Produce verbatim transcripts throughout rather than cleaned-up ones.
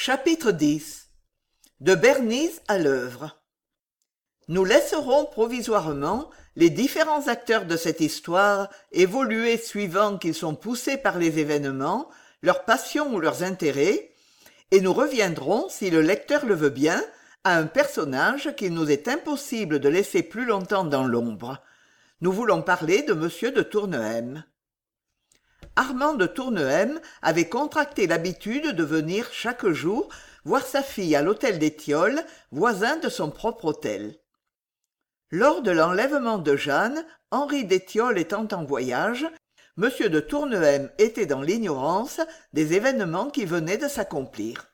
Chapitre dix. De Bernise à l'œuvre. Nous laisserons provisoirement les différents acteurs de cette histoire évoluer suivant qu'ils sont poussés par les événements, leurs passions ou leurs intérêts, et nous reviendrons, si le lecteur le veut bien, à un personnage qu'il nous est impossible de laisser plus longtemps dans l'ombre. Nous voulons parler de Monsieur de Tournehem. Armand de Tournehem avait contracté l'habitude de venir chaque jour voir sa fille à l'hôtel d'Étiolles, voisin de son propre hôtel. Lors de l'enlèvement de Jeanne, Henri d'Étiolles étant en voyage, M. de Tournehem était dans l'ignorance des événements qui venaient de s'accomplir.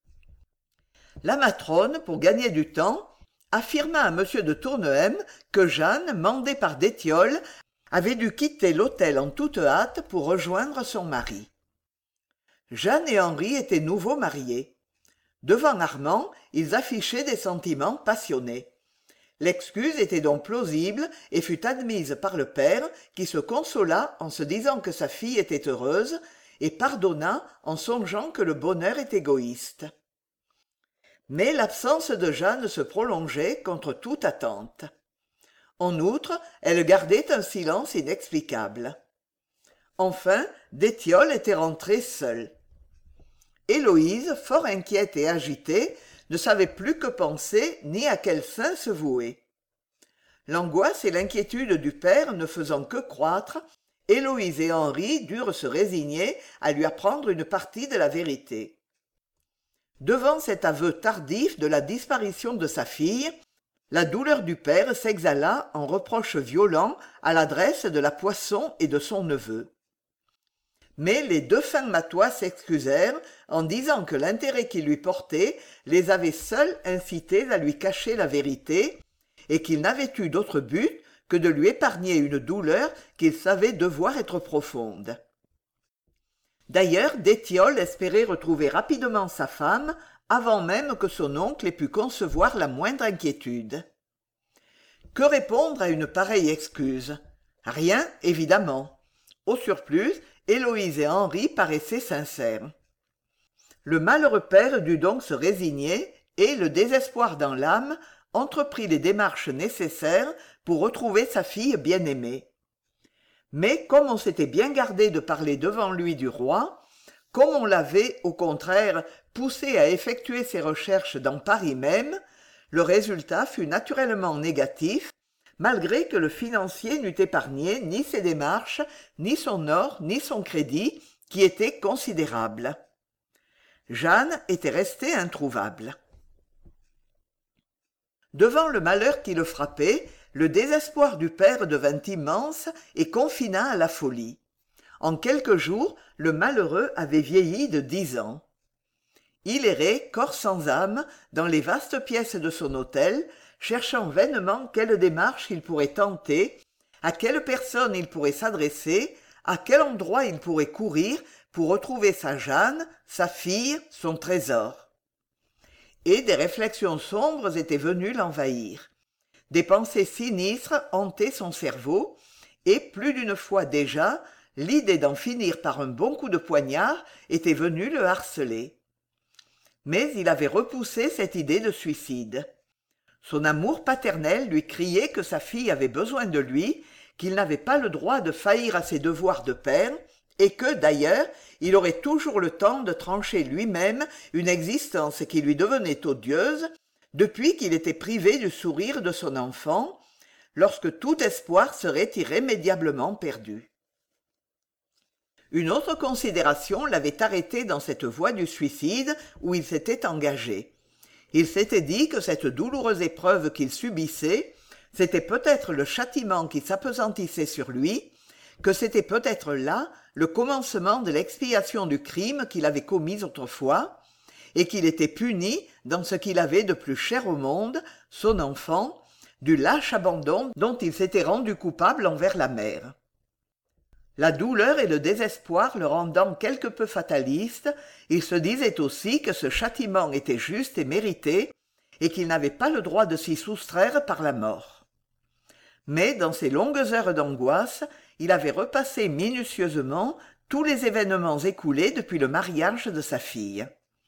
La matrone, pour gagner du temps, affirma à M. de Tournehem que Jeanne, mandée par d'Étiolles, avait dû quitter l'hôtel en toute hâte pour rejoindre son mari. Jeanne et Henri étaient nouveaux mariés. Devant Armand, ils affichaient des sentiments passionnés. L'excuse était donc plausible et fut admise par le père, qui se consola en se disant que sa fille était heureuse et pardonna en songeant que le bonheur est égoïste. Mais l'absence de Jeanne se prolongeait contre toute attente. En outre, elle gardait un silence inexplicable. Enfin, d'Étiolles était rentrée seule. Héloïse, fort inquiète et agitée, ne savait plus que penser ni à quel saint se vouer. L'angoisse et l'inquiétude du père ne faisant que croître, Héloïse et Henri durent se résigner à lui apprendre une partie de la vérité. Devant cet aveu tardif de la disparition de sa fille, la douleur du père s'exhala en reproches violents à l'adresse de la Poisson et de son neveu. Mais les deux fins matois s'excusèrent en disant que l'intérêt qu'ils lui portaient les avait seuls incités à lui cacher la vérité et qu'ils n'avaient eu d'autre but que de lui épargner une douleur qu'ils savaient devoir être profonde. D'ailleurs, d'Étiolles espérait retrouver rapidement sa femme avant même que son oncle ait pu concevoir la moindre inquiétude. Que répondre à une pareille excuse? Rien, évidemment. Au surplus, Héloïse et Henri paraissaient sincères. Le malheureux père dut donc se résigner et, le désespoir dans l'âme, entreprit les démarches nécessaires pour retrouver sa fille bien-aimée. Mais comme on s'était bien gardé de parler devant lui du roi, comme on l'avait, au contraire, poussé à effectuer ses recherches dans Paris même, le résultat fut naturellement négatif, malgré que le financier n'eût épargné ni ses démarches, ni son or, ni son crédit, qui étaient considérables. Jeanne était restée introuvable. Devant le malheur qui le frappait, le désespoir du père devint immense et confina à la folie. En quelques jours, le malheureux avait vieilli de dix ans. Il errait, corps sans âme, dans les vastes pièces de son hôtel, cherchant vainement quelle démarche il pourrait tenter, à quelle personne il pourrait s'adresser, à quel endroit il pourrait courir pour retrouver sa Jeanne, sa fille, son trésor. Et des réflexions sombres étaient venues l'envahir. Des pensées sinistres hantaient son cerveau, et plus d'une fois déjà, l'idée d'en finir par un bon coup de poignard était venue le harceler. Mais il avait repoussé cette idée de suicide. Son amour paternel lui criait que sa fille avait besoin de lui, qu'il n'avait pas le droit de faillir à ses devoirs de père, et que, d'ailleurs, il aurait toujours le temps de trancher lui-même une existence qui lui devenait odieuse, depuis qu'il était privé du sourire de son enfant, lorsque tout espoir serait irrémédiablement perdu. Une autre considération l'avait arrêté dans cette voie du suicide où il s'était engagé. Il s'était dit que cette douloureuse épreuve qu'il subissait, c'était peut-être le châtiment qui s'apesantissait sur lui, que c'était peut-être là le commencement de l'expiation du crime qu'il avait commis autrefois, et qu'il était puni dans ce qu'il avait de plus cher au monde, son enfant, du lâche abandon dont il s'était rendu coupable envers la mère. La douleur et le désespoir le rendant quelque peu fataliste, il se disait aussi que ce châtiment était juste et mérité, et qu'il n'avait pas le droit de s'y soustraire par la mort. Mais dans ces longues heures d'angoisse, il avait repassé minutieusement tous les événements écoulés depuis le mariage de sa fille.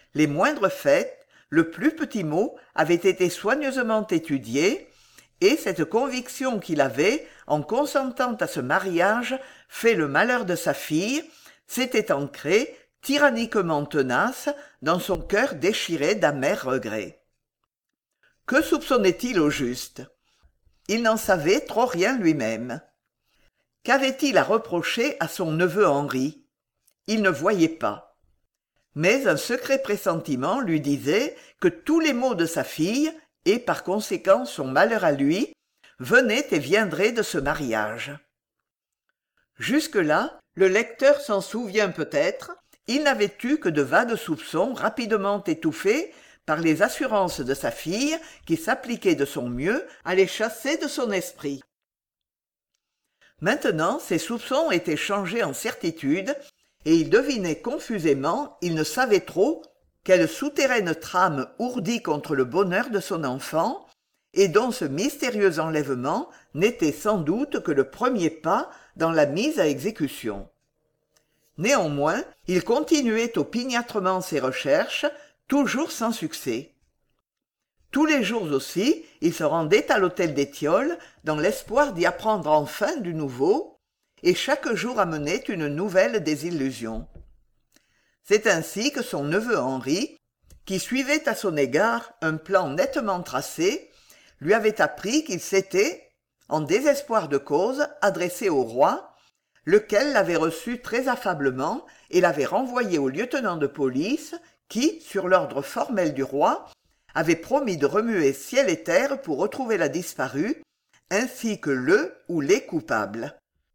Les moindres faits, le plus petit mot avaient été soigneusement étudiés, et cette conviction qu'il avait, en consentant à ce mariage, fait le malheur de sa fille, s'était ancrée, tyranniquement tenace, dans son cœur déchiré d'amers regrets. Que soupçonnait-il au juste? Il n'en savait trop rien lui-même. Qu'avait-il à reprocher à son neveu Henri? Il ne voyait pas. Mais un secret pressentiment lui disait que tous les maux de sa fille, et par conséquent son malheur à lui, venaient et viendraient de ce mariage. Jusque-là, le lecteur s'en souvient peut-être, il n'avait eu que de vagues soupçons rapidement étouffés par les assurances de sa fille qui s'appliquait de son mieux à les chasser de son esprit. Maintenant, ces soupçons étaient changés en certitude, et il devinait confusément, il ne savait trop, quelle souterraine trame ourdie contre le bonheur de son enfant, et dont ce mystérieux enlèvement n'était sans doute que le premier pas dans la mise à exécution. Néanmoins, il continuait opiniâtrement ses recherches, toujours sans succès. Tous les jours aussi, il se rendait à l'hôtel d'Étiole dans l'espoir d'y apprendre enfin du nouveau, et chaque jour amenait une nouvelle désillusion. C'est ainsi que son neveu Henri, qui suivait à son égard un plan nettement tracé, lui avait appris qu'il s'était, en désespoir de cause, adressé au roi, lequel l'avait reçu très affablement et l'avait renvoyé au lieutenant de police qui, sur l'ordre formel du roi, avait promis de remuer ciel et terre pour retrouver la disparue, ainsi que le ou les coupables.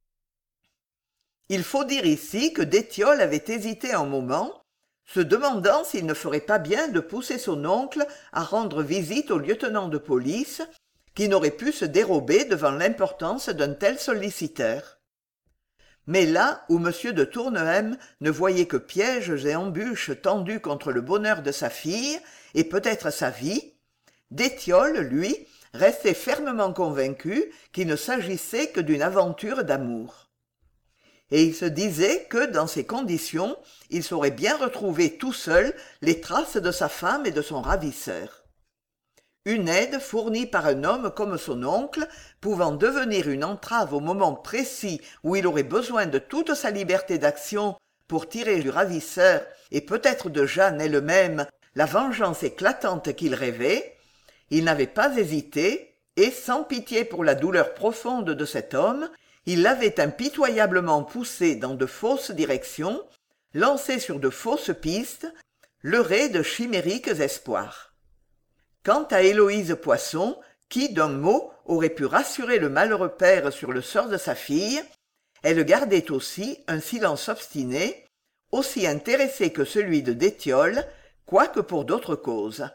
Il faut dire ici que d'Étiole avait hésité un moment, se demandant s'il ne ferait pas bien de pousser son oncle à rendre visite au lieutenant de police, qui n'aurait pu se dérober devant l'importance d'un tel solliciteur. Mais là où m de Tournehem ne voyait que pièges et embûches tendus contre le bonheur de sa fille et peut-être sa vie, d'Étiole, lui, restait fermement convaincu qu'il ne s'agissait que d'une aventure d'amour. Et il se disait que, dans ces conditions, il saurait bien retrouver tout seul les traces de sa femme et de son ravisseur. Une aide fournie par un homme comme son oncle, pouvant devenir une entrave au moment précis où il aurait besoin de toute sa liberté d'action pour tirer du ravisseur et peut-être de Jeanne elle-même la vengeance éclatante qu'il rêvait, il n'avait pas hésité, et sans pitié pour la douleur profonde de cet homme, il l'avait impitoyablement poussé dans de fausses directions, lancé sur de fausses pistes, leurré de chimériques espoirs. Quant à Héloïse Poisson, qui, d'un mot, aurait pu rassurer le malheureux père sur le sort de sa fille, elle gardait aussi un silence obstiné, aussi intéressé que celui de d'Étiole, quoique pour d'autres causes.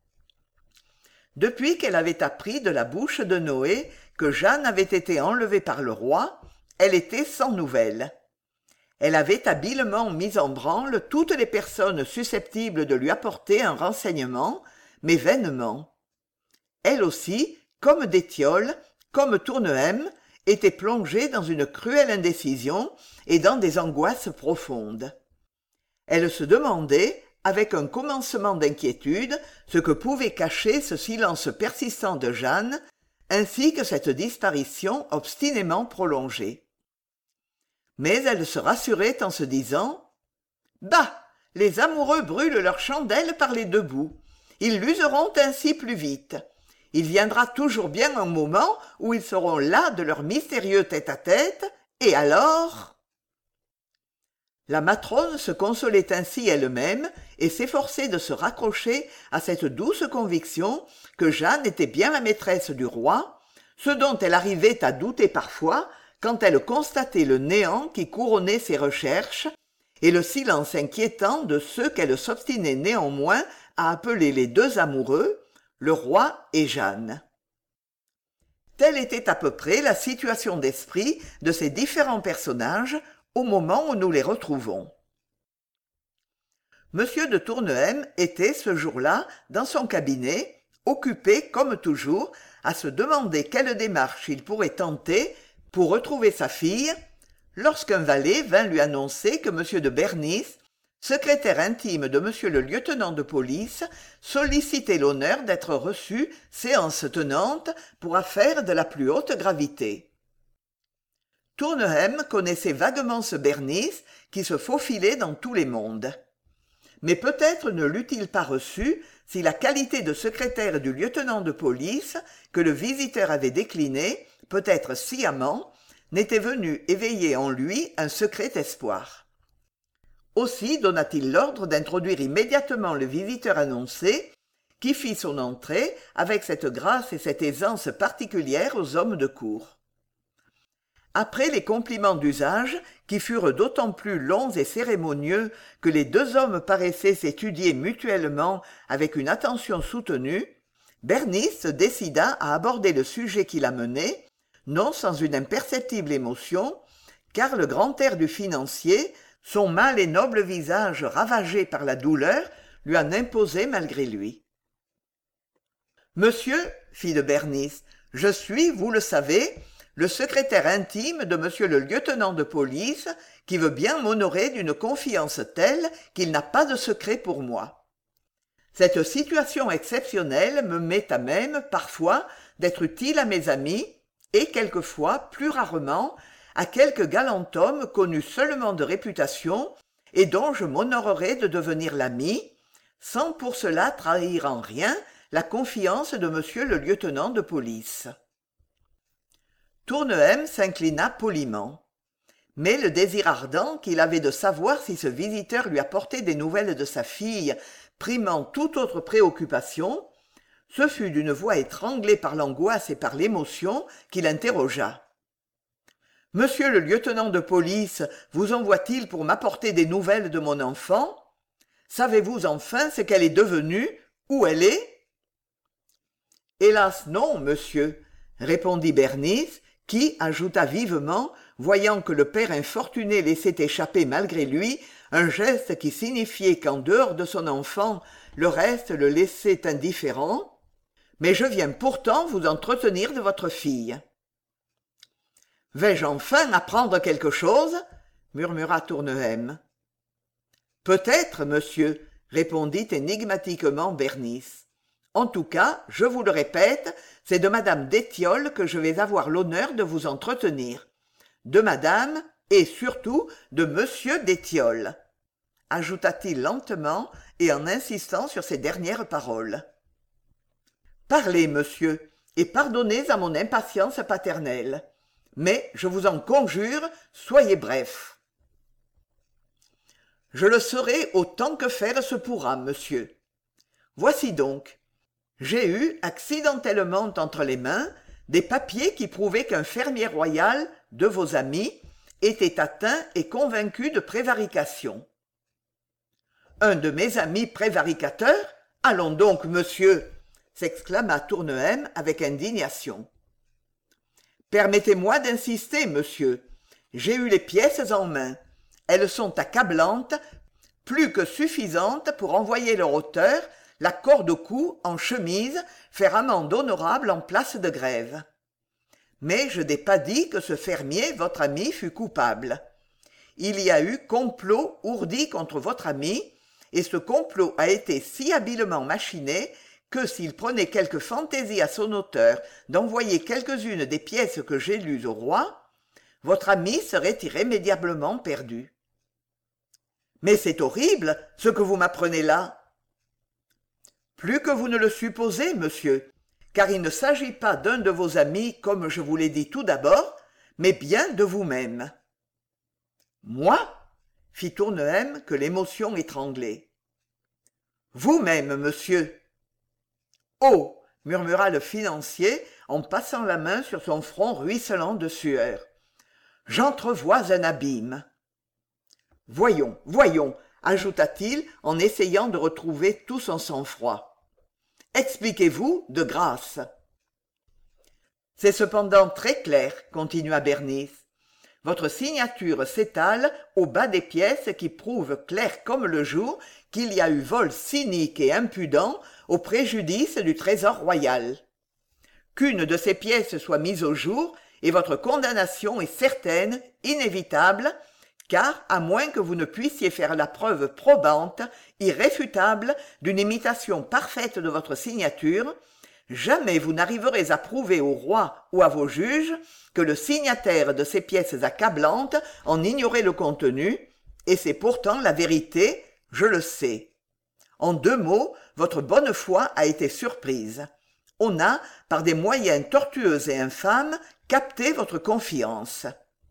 Depuis qu'elle avait appris de la bouche de Noé que Jeanne avait été enlevée par le roi, elle était sans nouvelles. Elle avait habilement mis en branle toutes les personnes susceptibles de lui apporter un renseignement, mais vainement. Elle aussi, comme d'Étiole, comme Tournehem, était plongée dans une cruelle indécision et dans des angoisses profondes. Elle se demandait, avec un commencement d'inquiétude, ce que pouvait cacher ce silence persistant de Jeanne, ainsi que cette disparition obstinément prolongée. Mais elle se rassurait en se disant « Bah, les amoureux brûlent leurs chandelles par les deux bouts. Ils l'useront ainsi plus vite. Il viendra toujours bien un moment où ils seront las de leur mystérieux tête-à-tête, et alors… » La matrone se consolait ainsi elle-même et s'efforçait de se raccrocher à cette douce conviction que Jeanne était bien la maîtresse du roi, ce dont elle arrivait à douter parfois quand elle constatait le néant qui couronnait ses recherches et le silence inquiétant de ceux qu'elle s'obstinait néanmoins à appeler les deux amoureux, le roi et Jeanne. Telle était à peu près la situation d'esprit de ces différents personnages au moment où nous les retrouvons. M. de Tournehem était ce jour-là dans son cabinet, occupé, comme toujours, à se demander quelle démarche il pourrait tenter pour retrouver sa fille, lorsqu'un valet vint lui annoncer que M. de Bernis, secrétaire intime de monsieur le lieutenant de police, sollicitait l'honneur d'être reçu séance tenante pour affaire de la plus haute gravité. Tournehem connaissait vaguement ce Bernice qui se faufilait dans tous les mondes. Mais peut-être ne l'eût-il pas reçu si la qualité de secrétaire du lieutenant de police, que le visiteur avait décliné, peut-être sciemment, n'était venue éveiller en lui un secret espoir. Aussi donna-t-il l'ordre d'introduire immédiatement le visiteur annoncé, qui fit son entrée avec cette grâce et cette aisance particulières aux hommes de cour. Après les compliments d'usage, qui furent d'autant plus longs et cérémonieux que les deux hommes paraissaient s'étudier mutuellement avec une attention soutenue, Bernice se décida à aborder le sujet qui l'amenait, non sans une imperceptible émotion, car le grand air du financier, son mâle et noble visage ravagé par la douleur, lui en imposait malgré lui. « Monsieur, fit de Bernice, je suis, vous le savez, le secrétaire intime de monsieur le lieutenant de police, qui veut bien m'honorer d'une confiance telle qu'il n'a pas de secret pour moi. Cette situation exceptionnelle me met à même, parfois, d'être utile à mes amis, et quelquefois, plus rarement, à quelque galant homme connu seulement de réputation, et dont je m'honorerais de devenir l'ami, sans pour cela trahir en rien la confiance de monsieur le lieutenant de police. » Tournehem s'inclina poliment. Mais le désir ardent qu'il avait de savoir si ce visiteur lui apportait des nouvelles de sa fille, primant toute autre préoccupation, ce fut d'une voix étranglée par l'angoisse et par l'émotion qu'il interrogea. « Monsieur le lieutenant de police vous envoie-t-il pour m'apporter des nouvelles de mon enfant? Savez-vous enfin ce qu'elle est devenue, où elle est ?»« Hélas non, monsieur, » répondit Bernice, qui ajouta vivement, voyant que le père infortuné laissait échapper malgré lui un geste qui signifiait qu'en dehors de son enfant, le reste le laissait indifférent, « mais je viens pourtant vous entretenir de votre fille. »« Vais-je enfin apprendre quelque chose ?» murmura Tournehem. « Peut-être, monsieur, » répondit énigmatiquement Bernice. « En tout cas, je vous le répète, c'est de madame d'Étiolles que je vais avoir l'honneur de vous entretenir. De madame, et surtout de monsieur d'Étiolles, » ajouta-t-il lentement et en insistant sur ces dernières paroles. « Parlez, monsieur, et pardonnez à mon impatience paternelle. Mais, je vous en conjure, soyez bref. »« Je le serai autant que faire se pourra, monsieur. Voici donc. J'ai eu, accidentellement entre les mains, des papiers qui prouvaient qu'un fermier royal, de vos amis, était atteint et convaincu de prévarication. »« Un de mes amis prévaricateur ? Allons donc, monsieur !» s'exclama Tournehem avec indignation. « Permettez-moi d'insister, monsieur. J'ai eu les pièces en main. Elles sont accablantes, plus que suffisantes pour envoyer leur auteur la corde au cou, en chemise, faire amende honorable en place de grève. Mais je n'ai pas dit que ce fermier, votre ami, fût coupable. Il y a eu complot ourdi contre votre ami, et ce complot a été si habilement machiné que s'il prenait quelque fantaisie à son auteur d'envoyer quelques-unes des pièces que j'ai lues au roi, votre ami serait irrémédiablement perdu. Mais c'est horrible, ce que vous m'apprenez là. Plus que vous ne le supposez, monsieur, car il ne s'agit pas d'un de vos amis, comme je vous l'ai dit tout d'abord, mais bien de vous-même. »« Moi ?» fit Tournehem, que l'émotion étranglait. « Vous-même, monsieur. »« Oh !» murmura le financier en passant la main sur son front ruisselant de sueur. « J'entrevois un abîme. »« Voyons, voyons !» ajouta-t-il en essayant de retrouver tout son sang-froid. « Expliquez-vous de grâce. »« C'est cependant très clair, » continua Bernice. « Votre signature s'étale au bas des pièces qui prouvent clair comme le jour qu'il y a eu vol cynique et impudent au préjudice du trésor royal. Qu'une de ces pièces soit mise au jour, et votre condamnation est certaine, inévitable, car à moins que vous ne puissiez faire la preuve probante, irréfutable, d'une imitation parfaite de votre signature, jamais vous n'arriverez à prouver au roi ou à vos juges que le signataire de ces pièces accablantes en ignorait le contenu, et c'est pourtant la vérité, je le sais. En deux mots, votre bonne foi a été surprise. On a, par des moyens tortueux et infâmes, capté votre confiance.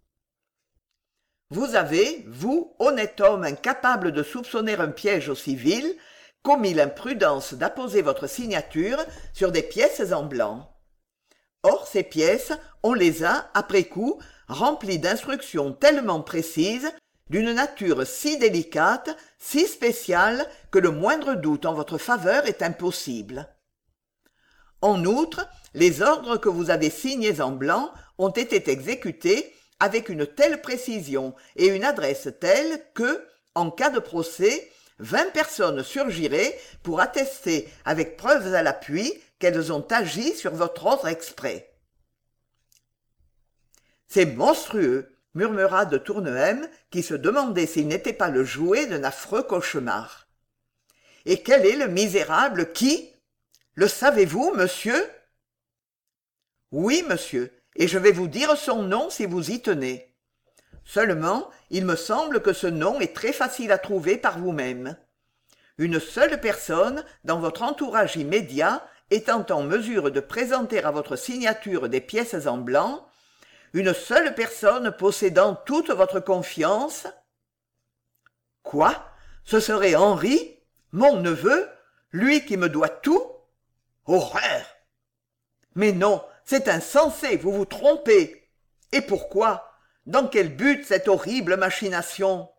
Vous avez, vous, honnête homme incapable de soupçonner un piège aussi vil, commis l'imprudence d'apposer votre signature sur des pièces en blanc. Or ces pièces, on les a, après coup, remplies d'instructions tellement précises, d'une nature si délicate, si spéciale, que le moindre doute en votre faveur est impossible. En outre, les ordres que vous avez signés en blanc ont été exécutés avec une telle précision et une adresse telle que, en cas de procès, vingt personnes surgiraient pour attester avec preuves à l'appui qu'elles ont agi sur votre ordre exprès. « C'est monstrueux !» murmura de Tournehem, qui se demandait s'il n'était pas le jouet d'un affreux cauchemar. « Et quel est le misérable qui... Le savez-vous, monsieur ?»« Oui, monsieur, et je vais vous dire son nom si vous y tenez. Seulement, il me semble que ce nom est très facile à trouver par vous-même. Une seule personne, dans votre entourage immédiat, étant en mesure de présenter à votre signature des pièces en blanc, une seule personne possédant toute votre confiance. Quoi? Ce serait Henri, mon neveu, lui qui me doit tout? Horreur! Mais non, c'est insensé, vous vous trompez. Et pourquoi? Dans quel but cette horrible machination?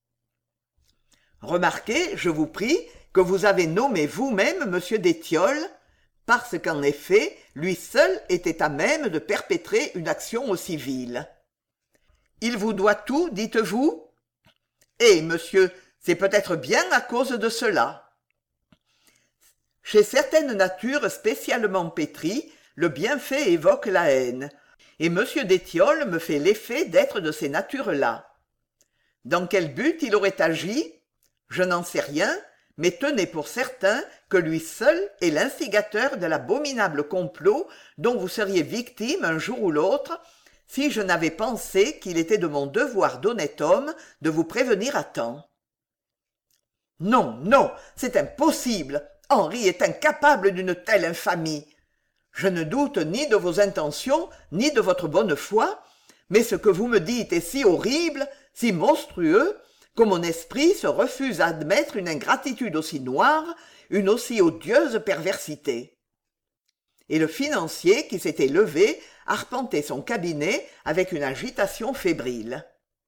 Remarquez, je vous prie, que vous avez nommé vous-même monsieur d'Étiolles, parce qu'en effet, lui seul était à même de perpétrer une action aussi vile. Il vous doit tout, dites-vous? Eh, monsieur, c'est peut-être bien à cause de cela. Chez certaines natures spécialement pétries, le bienfait évoque la haine, et monsieur d'Étiolles me fait l'effet d'être de ces natures-là. Dans quel but il aurait agi? Je n'en sais rien, mais tenez pour certain que lui seul est l'instigateur de l'abominable complot dont vous seriez victime un jour ou l'autre, si je n'avais pensé qu'il était de mon devoir d'honnête homme de vous prévenir à temps. Non, non, c'est impossible. Henri est incapable d'une telle infamie. Je ne doute ni de vos intentions, ni de votre bonne foi, mais ce que vous me dites est si horrible, si monstrueux, que mon esprit se refuse à admettre une ingratitude aussi noire, une aussi odieuse perversité. Et le financier, qui s'était levé, arpentait son cabinet avec une agitation fébrile.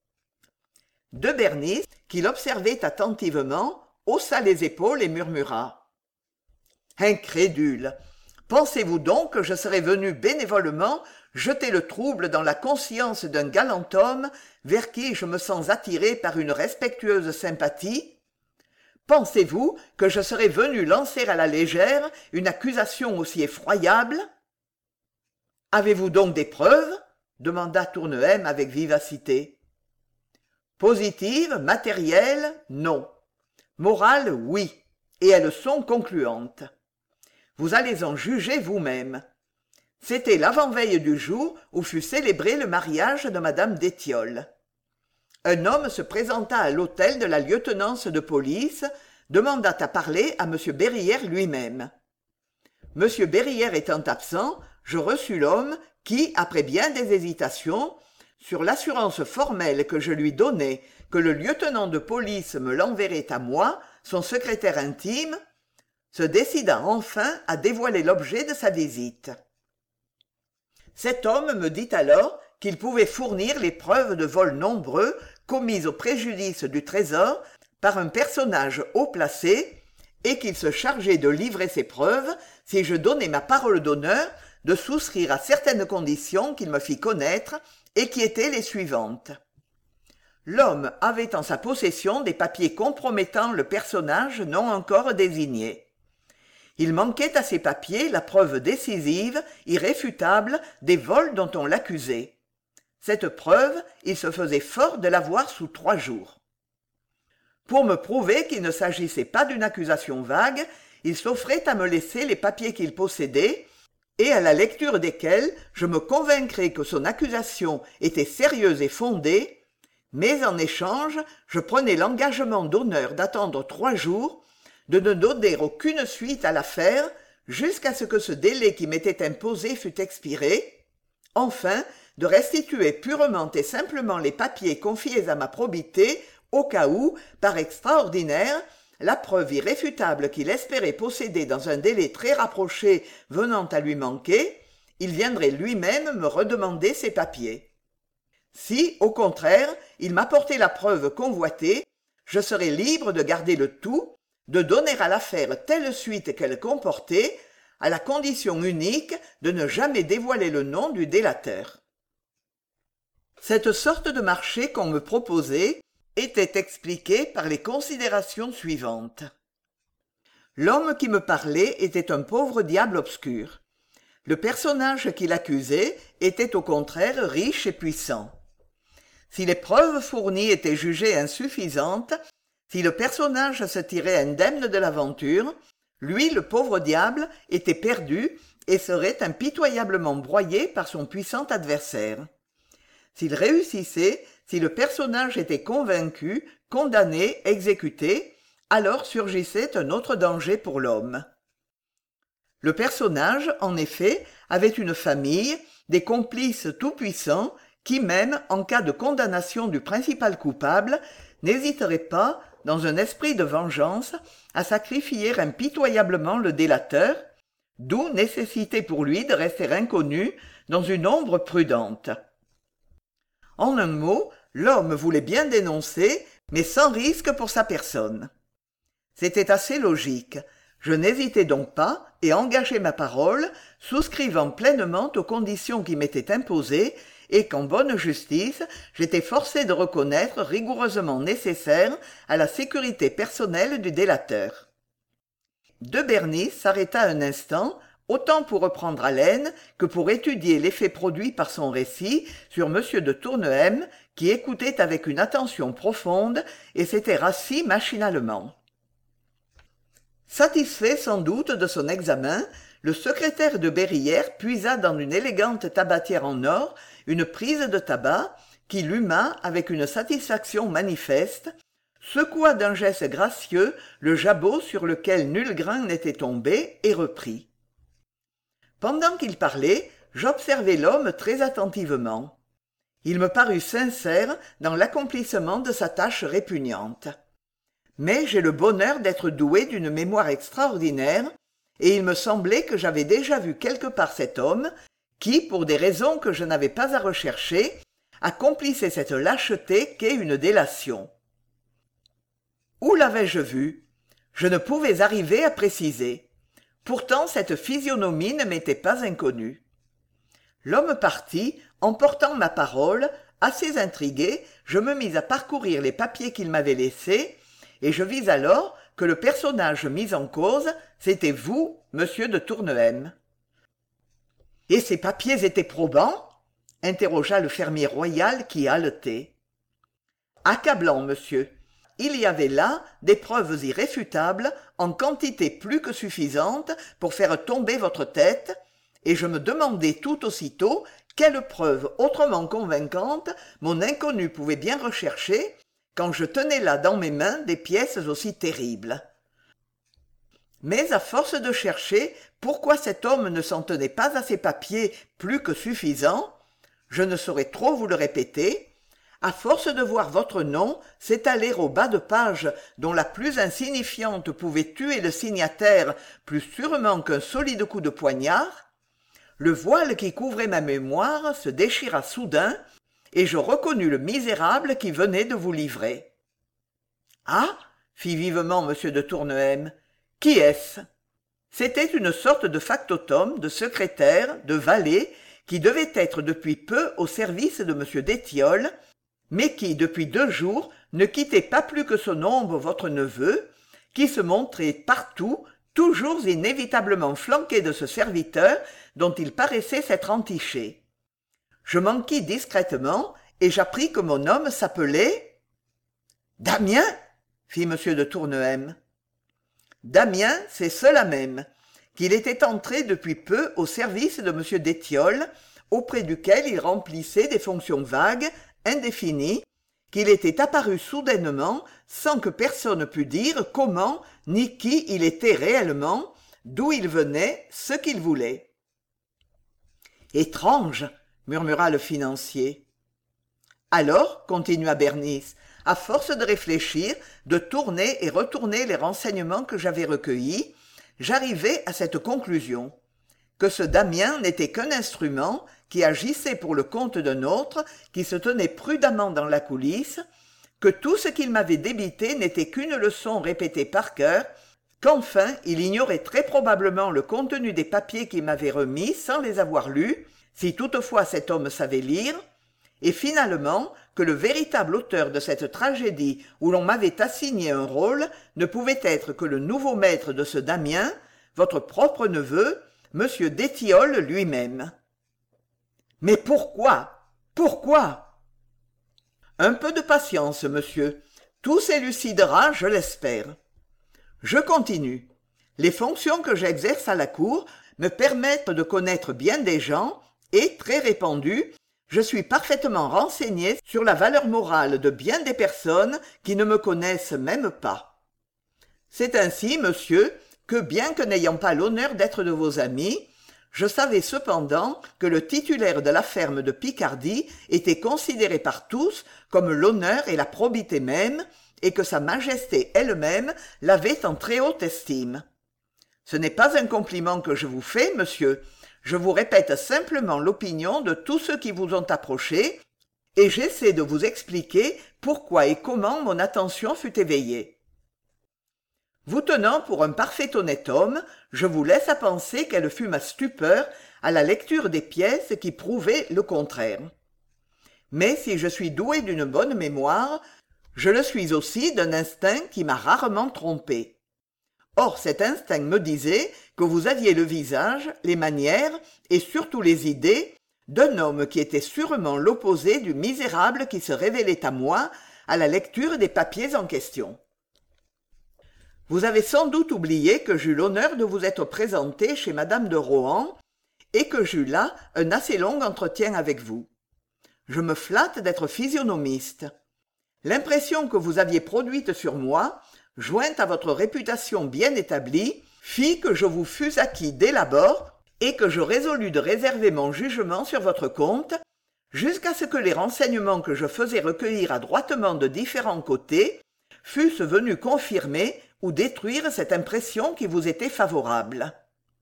De Bernis, qui l'observait attentivement, haussa les épaules et murmura. « Incrédule! Pensez-vous donc que je serais venu bénévolement jeter le trouble dans la conscience d'un galant homme vers qui je me sens attiré par une respectueuse sympathie? Pensez-vous que je serais venu lancer à la légère une accusation aussi effroyable? Avez-vous donc des preuves? Demanda Tournehem avec vivacité. Positives, matérielles, non. Morales, oui, et elles sont concluantes. Vous allez en juger vous-même. C'était l'avant-veille du jour où fut célébré le mariage de madame d'Étiolles. Un homme se présenta à l'hôtel de la lieutenance de police, demanda à parler à M. Berrière lui-même. M. Berrière étant absent, je reçus l'homme qui, après bien des hésitations, sur l'assurance formelle que je lui donnais que le lieutenant de police me l'enverrait à moi, son secrétaire intime, se décida enfin à dévoiler l'objet de sa visite. Cet homme me dit alors qu'il pouvait fournir les preuves de vols nombreux commis au préjudice du trésor par un personnage haut placé et qu'il se chargeait de livrer ces preuves si je donnais ma parole d'honneur de souscrire à certaines conditions qu'il me fit connaître et qui étaient les suivantes. L'homme avait en sa possession des papiers compromettant le personnage non encore désigné. Il manquait à ces papiers la preuve décisive, irréfutable, des vols dont on l'accusait. Cette preuve, il se faisait fort de l'avoir sous trois jours. Pour me prouver qu'il ne s'agissait pas d'une accusation vague, il s'offrait à me laisser les papiers qu'il possédait, et à la lecture desquels je me convaincrais que son accusation était sérieuse et fondée, mais en échange, je prenais l'engagement d'honneur d'attendre trois jours, de ne donner aucune suite à l'affaire, jusqu'à ce que ce délai qui m'était imposé fût expiré, enfin de restituer purement et simplement les papiers confiés à ma probité, au cas où, par extraordinaire, la preuve irréfutable qu'il espérait posséder dans un délai très rapproché venant à lui manquer, il viendrait lui-même me redemander ces papiers. Si, au contraire, il m'apportait la preuve convoitée, je serais libre de garder le tout, de donner à l'affaire telle suite qu'elle comportait, à la condition unique de ne jamais dévoiler le nom du délateur. Cette sorte de marché qu'on me proposait était expliquée par les considérations suivantes. L'homme qui me parlait était un pauvre diable obscur. Le personnage qui l'accusait était au contraire riche et puissant. Si les preuves fournies étaient jugées insuffisantes, si le personnage se tirait indemne de l'aventure, lui, le pauvre diable, était perdu et serait impitoyablement broyé par son puissant adversaire. S'il réussissait, si le personnage était convaincu, condamné, exécuté, alors surgissait un autre danger pour l'homme. Le personnage, en effet, avait une famille, des complices tout-puissants, qui même, en cas de condamnation du principal coupable, n'hésiteraient pas, dans un esprit de vengeance, à sacrifier impitoyablement le délateur, d'où nécessité pour lui de rester inconnu dans une ombre prudente. En un mot, l'homme voulait bien dénoncer, mais sans risque pour sa personne. C'était assez logique. Je n'hésitai donc pas et engageai ma parole, souscrivant pleinement aux conditions qui m'étaient imposées et qu'en bonne justice, j'étais forcé de reconnaître rigoureusement nécessaires à la sécurité personnelle du délateur. De Bernis s'arrêta un instant, autant pour reprendre haleine que pour étudier l'effet produit par son récit sur M. de Tournehem, qui écoutait avec une attention profonde et s'était rassis machinalement. Satisfait sans doute de son examen, le secrétaire de Berrière puisa dans une élégante tabatière en or une prise de tabac, qu'il huma avec une satisfaction manifeste, secoua d'un geste gracieux le jabot sur lequel nul grain n'était tombé et reprit. Pendant qu'il parlait, j'observai l'homme très attentivement. Il me parut sincère dans l'accomplissement de sa tâche répugnante. Mais j'ai le bonheur d'être doué d'une mémoire extraordinaire, et il me semblait que j'avais déjà vu quelque part cet homme qui, pour des raisons que je n'avais pas à rechercher, accomplissait cette lâcheté qu'est une délation. Où l'avais-je vu? Je ne pouvais arriver à préciser. Pourtant cette physionomie ne m'était pas inconnue. L'homme partit, emportant ma parole, assez intrigué, je me mis à parcourir les papiers qu'il m'avait laissés, et je vis alors que le personnage mis en cause, c'était vous, monsieur de Tournehem. « Et ces papiers étaient probants ?» interrogea le fermier royal qui haletait. « Accablant, monsieur. Il y avait là des preuves irréfutables en quantité plus que suffisante pour faire tomber votre tête, et je me demandais tout aussitôt quelle preuve autrement convaincante mon inconnu pouvait bien rechercher quand je tenais là dans mes mains des pièces aussi terribles. Mais à force de chercher pourquoi cet homme ne s'en tenait pas à ces papiers plus que suffisants, je ne saurais trop vous le répéter, à force de voir votre nom s'étaler au bas de page dont la plus insignifiante pouvait tuer le signataire plus sûrement qu'un solide coup de poignard, le voile qui couvrait ma mémoire se déchira soudain, et je reconnus le misérable qui venait de vous livrer. « Ah !» fit vivement M. de Tournehem. « Qui est-ce » C'était une sorte de factotum, de secrétaire, de valet, qui devait être depuis peu au service de M. d'Étiole, mais qui, depuis deux jours, ne quittait pas plus que son ombre votre neveu, qui se montrait partout, toujours inévitablement flanqué de ce serviteur dont il paraissait s'être entiché. Je m'enquis discrètement et j'appris que mon homme s'appelait Damien, fit m de Tournehem. Damien, c'est cela même, qu'il était entré depuis peu au service de m d'Étiole, auprès duquel il remplissait des fonctions vagues, indéfinies, qu'il était apparu soudainement sans que personne pût dire comment ni qui il était réellement, d'où il venait, ce qu'il voulait. Étrange, murmura le financier. Alors, continua Bernice, à force de réfléchir, de tourner et retourner les renseignements que j'avais recueillis, j'arrivai à cette conclusion, que ce Damien n'était qu'un instrument qui agissait pour le compte d'un autre, qui se tenait prudemment dans la coulisse, que tout ce qu'il m'avait débité n'était qu'une leçon répétée par cœur, qu'enfin il ignorait très probablement le contenu des papiers qu'il m'avait remis sans les avoir lus, si toutefois cet homme savait lire, et finalement que le véritable auteur de cette tragédie où l'on m'avait assigné un rôle ne pouvait être que le nouveau maître de ce Damien, votre propre neveu, m d'Étiole lui-même. Mais pourquoi? Pourquoi? Un peu de patience, monsieur. Tout s'élucidera, je l'espère. Je continue. Les fonctions que j'exerce à la cour me permettent de connaître bien des gens et, très répandues, je suis parfaitement renseigné sur la valeur morale de bien des personnes qui ne me connaissent même pas. C'est ainsi, monsieur, que bien que n'ayant pas l'honneur d'être de vos amis, je savais cependant que le titulaire de la ferme de Picardie était considéré par tous comme l'honneur et la probité même, et que sa majesté elle-même l'avait en très haute estime. Ce n'est pas un compliment que je vous fais, monsieur, je vous répète simplement l'opinion de tous ceux qui vous ont approché, et j'essaie de vous expliquer pourquoi et comment mon attention fut éveillée. Vous tenant pour un parfait honnête homme, je vous laisse à penser quelle fut ma stupeur à la lecture des pièces qui prouvaient le contraire. Mais si je suis doué d'une bonne mémoire, je le suis aussi d'un instinct qui m'a rarement trompé. Or cet instinct me disait que vous aviez le visage, les manières et surtout les idées d'un homme qui était sûrement l'opposé du misérable qui se révélait à moi à la lecture des papiers en question. Vous avez sans doute oublié que j'eus l'honneur de vous être présenté chez madame de Rohan et que j'eus là un assez long entretien avec vous. Je me flatte d'être physionomiste. L'impression que vous aviez produite sur moi, jointe à votre réputation bien établie, fit que je vous fus acquis dès l'abord et que je résolus de réserver mon jugement sur votre compte jusqu'à ce que les renseignements que je faisais recueillir adroitement de différents côtés fussent venus confirmer ou détruire cette impression qui vous était favorable.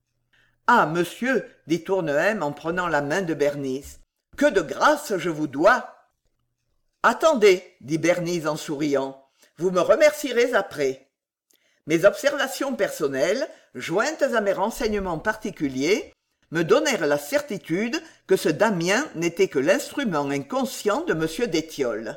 « Ah, monsieur, dit Tournehem en prenant la main de Bernice, que de grâce je vous dois !»« Attendez, dit Bernice en souriant, vous me remercierez après. Mes observations personnelles, jointes à mes renseignements particuliers, me donnèrent la certitude que ce Damien n'était que l'instrument inconscient de m d'Étiole.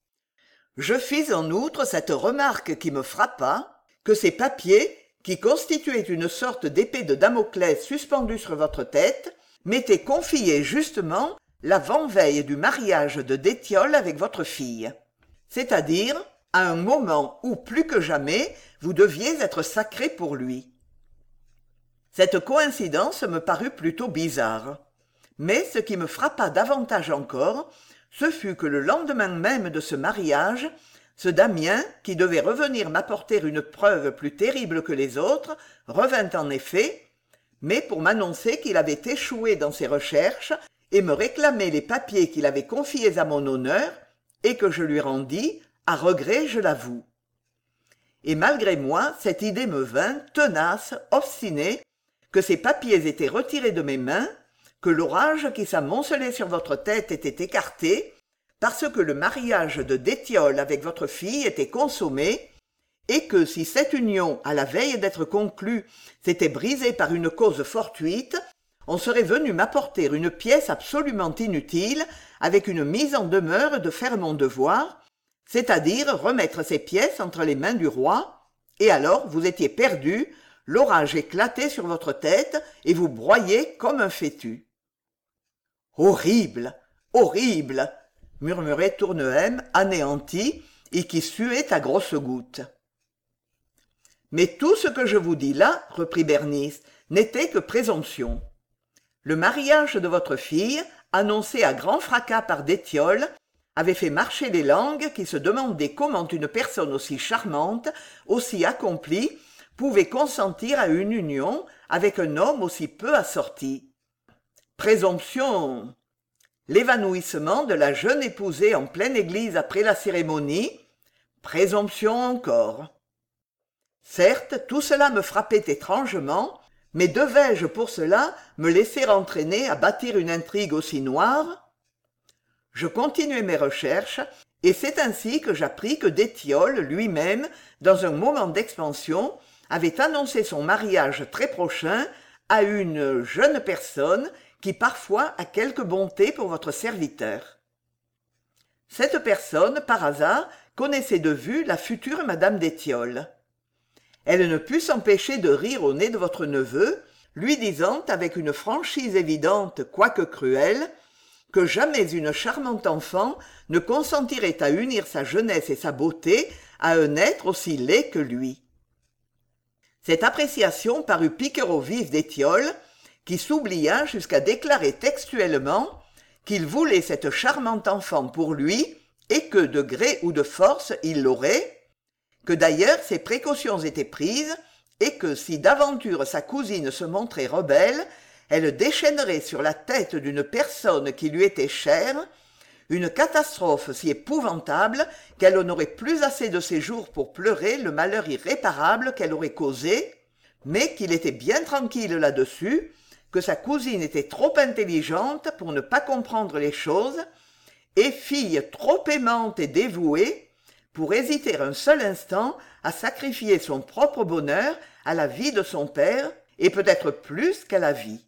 Je fis en outre cette remarque qui me frappa, que ces papiers, qui constituaient une sorte d'épée de Damoclès suspendue sur votre tête, m'étaient confiés justement l'avant-veille du mariage de d'Étiole avec votre fille, c'est-à-dire à un moment où, plus que jamais, vous deviez être sacré pour lui. Cette coïncidence me parut plutôt bizarre, mais ce qui me frappa davantage encore, ce fut que le lendemain même de ce mariage, ce Damien, qui devait revenir m'apporter une preuve plus terrible que les autres, revint en effet, mais pour m'annoncer qu'il avait échoué dans ses recherches et me réclamer les papiers qu'il avait confiés à mon honneur et que je lui rendis, à regret, je l'avoue. Et malgré moi, cette idée me vint, tenace, obstinée, que ces papiers étaient retirés de mes mains, que l'orage qui s'amoncelait sur votre tête était écarté, parce que le mariage de d'Étiole avec votre fille était consommé, et que si cette union, à la veille d'être conclue, s'était brisée par une cause fortuite, on serait venu m'apporter une pièce absolument inutile, avec une mise en demeure de faire mon devoir, c'est-à-dire remettre ces pièces entre les mains du roi, et alors vous étiez perdu, l'orage éclatait sur votre tête, et vous broyiez comme un fétu. Horrible, Horrible, murmurait Tournehem, anéanti, et qui suait à grosses gouttes. Mais tout ce que je vous dis là, reprit Bernice, n'était que présomption. Le mariage de votre fille, annoncé à grand fracas par Détiole, avait fait marcher les langues qui se demandaient comment une personne aussi charmante, aussi accomplie, pouvait consentir à une union avec un homme aussi peu assorti. Présomption. L'évanouissement de la jeune épousée en pleine église après la cérémonie. Présomption encore. Certes, tout cela me frappait étrangement, mais devais-je pour cela me laisser entraîner à bâtir une intrigue aussi noire? Je continuai mes recherches, et c'est ainsi que j'appris que Détiole lui-même, dans un moment d'expansion, avait annoncé son mariage très prochain à une jeune personne qui parfois a quelque bonté pour votre serviteur. Cette personne, par hasard, connaissait de vue la future madame Détiole. Elle ne put s'empêcher de rire au nez de votre neveu, lui disant avec une franchise évidente quoique cruelle, que jamais une charmante enfant ne consentirait à unir sa jeunesse et sa beauté à un être aussi laid que lui. Cette appréciation parut piquer au vif d'Étiole, qui s'oublia jusqu'à déclarer textuellement qu'il voulait cette charmante enfant pour lui et que, de gré ou de force, il l'aurait, que d'ailleurs ses précautions étaient prises et que, si d'aventure sa cousine se montrait rebelle, elle déchaînerait sur la tête d'une personne qui lui était chère une catastrophe si épouvantable qu'elle n'aurait plus assez de ses jours pour pleurer le malheur irréparable qu'elle aurait causé, mais qu'il était bien tranquille là-dessus, que sa cousine était trop intelligente pour ne pas comprendre les choses, et fille trop aimante et dévouée pour hésiter un seul instant à sacrifier son propre bonheur à la vie de son père, et peut-être plus qu'à la vie.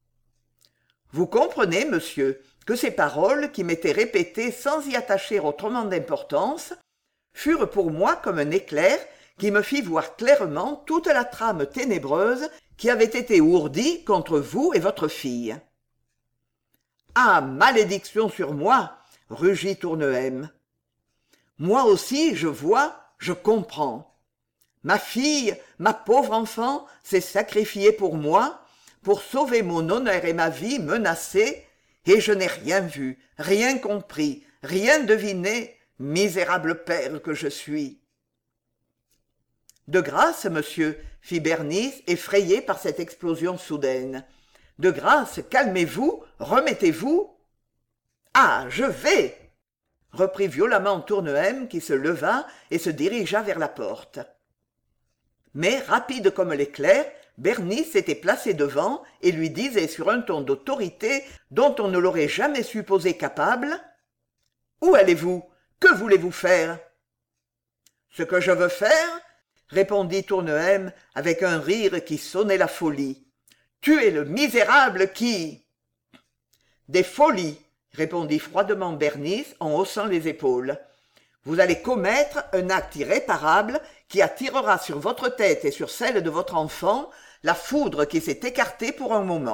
Vous comprenez, monsieur, que ces paroles, qui m'étaient répétées sans y attacher autrement d'importance, furent pour moi comme un éclair qui me fit voir clairement toute la trame ténébreuse qui avait été ourdie contre vous et votre fille. « Ah, malédiction sur moi !» rugit Tournehem. « Moi aussi, je vois, je comprends. Ma fille, ma pauvre enfant, s'est sacrifiée pour moi, pour sauver mon honneur et ma vie menacés, et je n'ai rien vu, rien compris, rien deviné, misérable père que je suis. » « De grâce, monsieur, » fit Bernice, effrayée par cette explosion soudaine. « De grâce, calmez-vous, remettez-vous. »« Ah, je vais !» reprit violemment Tournehem, qui se leva et se dirigea vers la porte. Mais, rapide comme l'éclair, Bernice s'était placée devant et lui disait sur un ton d'autorité dont on ne l'aurait jamais supposé capable : « Où allez-vous ? Que voulez-vous faire ?»« Ce que je veux faire ?» répondit Tournehem avec un rire qui sonnait la folie. « Tuer le misérable qui... » « Des folies, » répondit froidement Bernice en haussant les épaules. « Vous allez commettre un acte irréparable qui attirera sur votre tête et sur celle de votre enfant la foudre qui s'est écartée pour un moment. »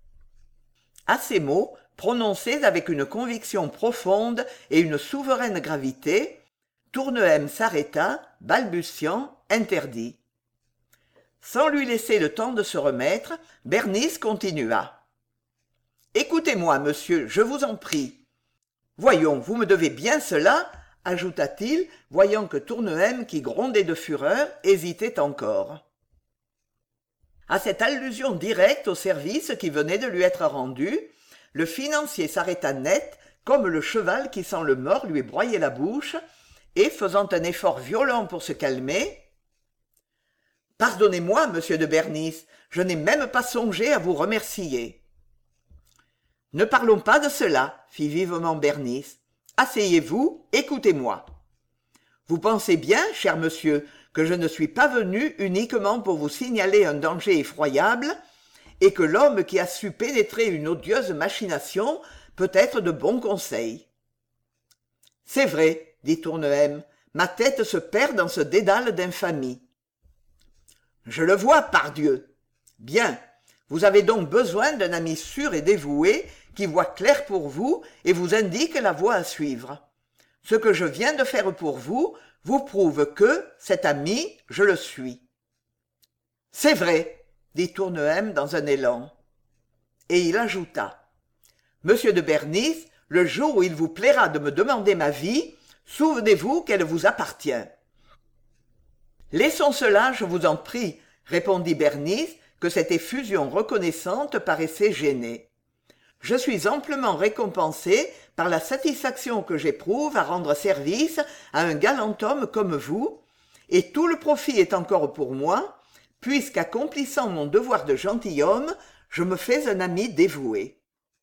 À ces mots, prononcés avec une conviction profonde et une souveraine gravité, Tournehem s'arrêta, balbutiant, interdit. Sans lui laisser le temps de se remettre, Bernice continua. « Écoutez-moi, monsieur, je vous en prie. Voyons, vous me devez bien cela, » ajouta-t-il, voyant que Tournehem, qui grondait de fureur, hésitait encore. À cette allusion directe au service qui venait de lui être rendu, le financier s'arrêta net, comme le cheval qui sent le mort lui broyer la bouche, et, faisant un effort violent pour se calmer, « Pardonnez-moi, monsieur de Bernice, je n'ai même pas songé à vous remercier. »« Ne parlons pas de cela, » fit vivement Bernice. « Asseyez-vous, écoutez-moi. Vous pensez bien, cher monsieur, que je ne suis pas venu uniquement pour vous signaler un danger effroyable, et que l'homme qui a su pénétrer une odieuse machination peut être de bons conseils. »« C'est vrai, » dit Tournehem, « ma tête se perd dans ce dédale d'infamie. »« Je le vois, pardieu. Bien, Vous avez donc besoin d'un ami sûr et dévoué qui voit clair pour vous et vous indique la voie à suivre. Ce que je viens de faire pour vous vous prouve que, cet ami, je le suis. »« C'est vrai, » dit Tournehem dans un élan. Et il ajouta. « Monsieur de Bernis, le jour où il vous plaira de me demander ma vie, souvenez-vous qu'elle vous appartient. »« Laissons cela, je vous en prie, » répondit Bernis, que cette effusion reconnaissante paraissait gêner. « Je suis amplement récompensé par la satisfaction que j'éprouve à rendre service à un galant homme comme vous, et tout le profit est encore pour moi, puisqu'accomplissant mon devoir de gentilhomme, je me fais un ami dévoué. »«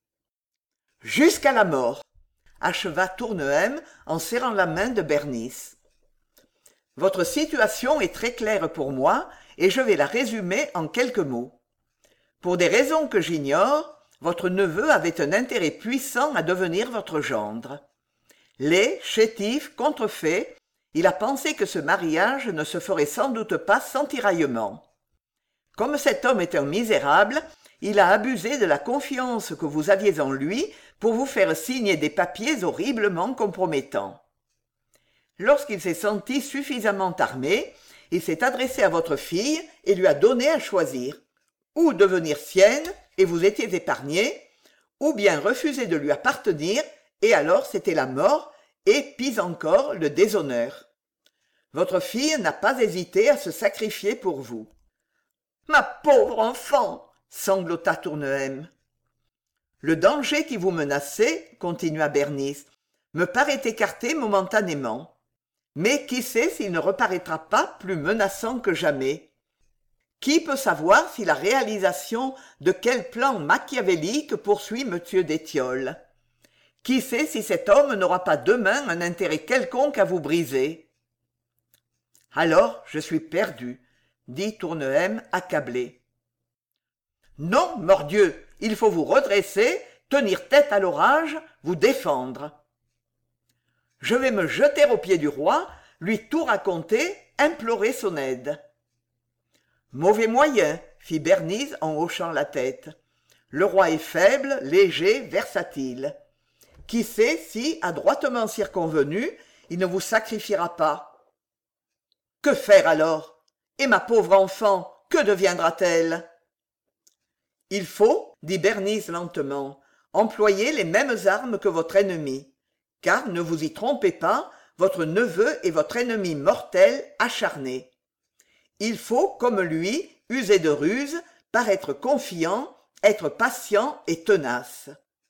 Jusqu'à la mort !» acheva Tournehem en serrant la main de Bernis. « Votre situation est très claire pour moi, et je vais la résumer en quelques mots. Pour des raisons que j'ignore, votre neveu avait un intérêt puissant à devenir votre gendre. Laid, chétif, contrefait, il a pensé que ce mariage ne se ferait sans doute pas sans tiraillement. Comme cet homme est un misérable, il a abusé de la confiance que vous aviez en lui pour vous faire signer des papiers horriblement compromettants. Lorsqu'il s'est senti suffisamment armé, il s'est adressé à votre fille et lui a donné à choisir, ou devenir sienne, et vous étiez épargné, ou bien refuser de lui appartenir, et alors c'était la mort, et, pis encore, le déshonneur. Votre fille n'a pas hésité à se sacrifier pour vous. »« Ma pauvre enfant !» sanglota Tournehem. « Le danger qui vous menaçait, continua Bernis, me paraît écarté momentanément. Mais qui sait s'il ne reparaîtra pas plus menaçant que jamais ? Qui peut savoir si la réalisation de quel plan machiavélique poursuit M. d'Étiolles ? Qui sait si cet homme n'aura pas demain un intérêt quelconque à vous briser ? » « Alors je suis perdu, » dit Tournehem accablé. « Non, mordieu, il faut vous redresser, tenir tête à l'orage, vous défendre. »« Je vais me jeter aux pieds du roi, lui tout raconter, implorer son aide. »« Mauvais moyen, » fit Bernis en hochant la tête. « Le roi est faible, léger, versatile. Qui sait si, adroitement circonvenu, il ne vous sacrifiera pas ? Que faire alors ? Et ma pauvre enfant, que deviendra-t-elle ? » « Il faut, dit Bernis lentement, employer les mêmes armes que votre ennemi, car ne vous y trompez pas, votre neveu est votre ennemi mortel acharné. Il faut, comme lui, user de ruse, paraître confiant, être patient et tenace.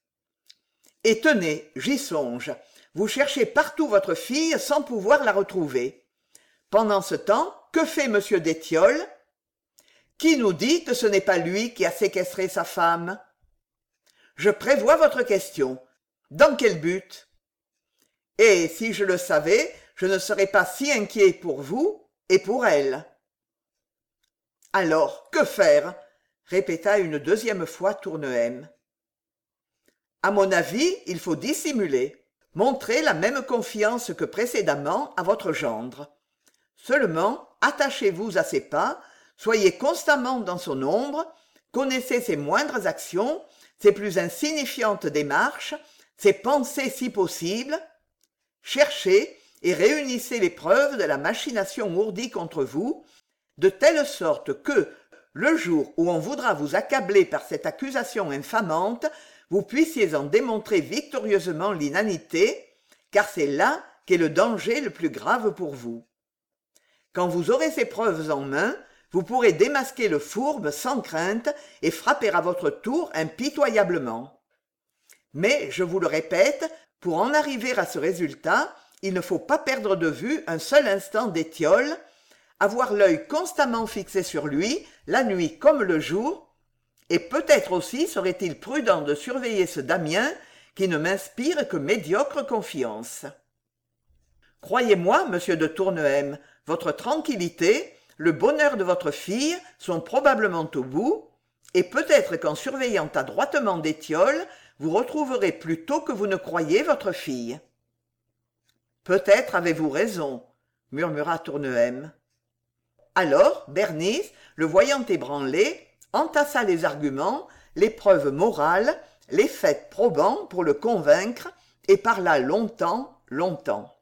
Et tenez, j'y songe, vous cherchez partout votre fille sans pouvoir la retrouver. Pendant ce temps, que fait M. d'Étiolles ? Qui nous dit que ce n'est pas lui qui a séquestré sa femme ? Je prévois votre question. Dans quel but ? Et si je le savais, je ne serais pas si inquiet pour vous et pour elle. Alors, que faire ? répéta une deuxième fois Tournehem. À mon avis, il faut dissimuler, montrer la même confiance que précédemment à votre gendre. Seulement, attachez-vous à ses pas, soyez constamment dans son ombre, connaissez ses moindres actions, ses plus insignifiantes démarches, ses pensées si possible. Cherchez et réunissez les preuves de la machination ourdie contre vous, de telle sorte que, le jour où on voudra vous accabler par cette accusation infamante, vous puissiez en démontrer victorieusement l'inanité, car c'est là qu'est le danger le plus grave pour vous. Quand vous aurez ces preuves en main, vous pourrez démasquer le fourbe sans crainte et frapper à votre tour impitoyablement. Mais, je vous le répète, pour en arriver à ce résultat, il ne faut pas perdre de vue un seul instant d'Étiolles, avoir l'œil constamment fixé sur lui, la nuit comme le jour, et peut-être aussi serait-il prudent de surveiller ce Damien qui ne m'inspire que médiocre confiance. Croyez-moi, monsieur de Tournehem, votre tranquillité, le bonheur de votre fille sont probablement au bout, et peut-être qu'en surveillant adroitement d'Étiolles, vous retrouverez plus tôt que vous ne croyez votre fille. Peut-être avez-vous raison, murmura Tournehem. Alors Bernis, le voyant ébranlé, entassa les arguments, les preuves morales, les faits probants pour le convaincre, et parla longtemps, longtemps.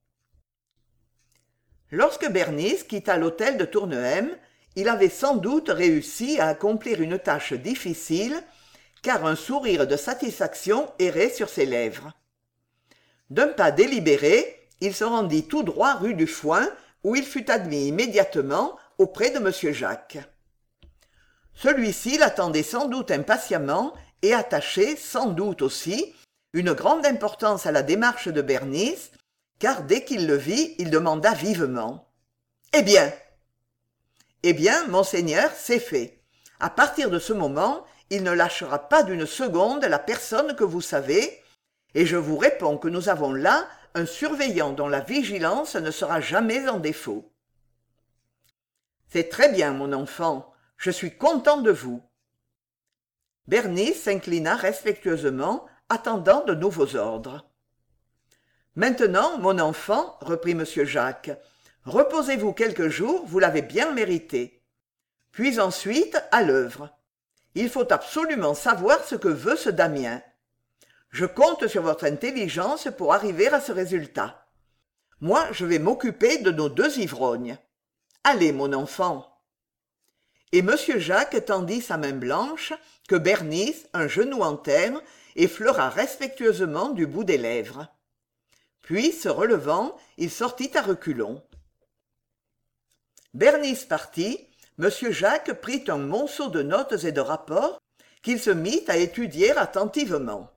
Lorsque Bernice quitta l'hôtel de Tournehem, il avait sans doute réussi à accomplir une tâche difficile, car un sourire de satisfaction errait sur ses lèvres. D'un pas délibéré, il se rendit tout droit rue du Foin, où il fut admis immédiatement auprès de monsieur Jacques. Celui-ci l'attendait sans doute impatiemment et attachait, sans doute aussi, une grande importance à la démarche de Bernice, car dès qu'il le vit, il demanda vivement. « Eh bien ?» ?»« Eh bien, monseigneur, c'est fait. À partir de ce moment, il ne lâchera pas d'une seconde la personne que vous savez, et je vous réponds que nous avons là un surveillant dont la vigilance ne sera jamais en défaut. »« C'est très bien, mon enfant. Je suis content de vous. » Bernice s'inclina respectueusement, attendant de nouveaux ordres. « Maintenant, mon enfant, reprit monsieur Jacques, reposez-vous quelques jours, vous l'avez bien mérité. Puis ensuite, à l'œuvre. Il faut absolument savoir ce que veut ce Damien. Je compte sur votre intelligence pour arriver à ce résultat. Moi, je vais m'occuper de nos deux ivrognes. Allez, mon enfant. » Et monsieur Jacques tendit sa main blanche, que Bernice, un genou en terre, effleura respectueusement du bout des lèvres. Puis, se relevant, il sortit à reculons. Bernice partit, monsieur Jacques prit un monceau de notes et de rapports qu'il se mit à étudier attentivement.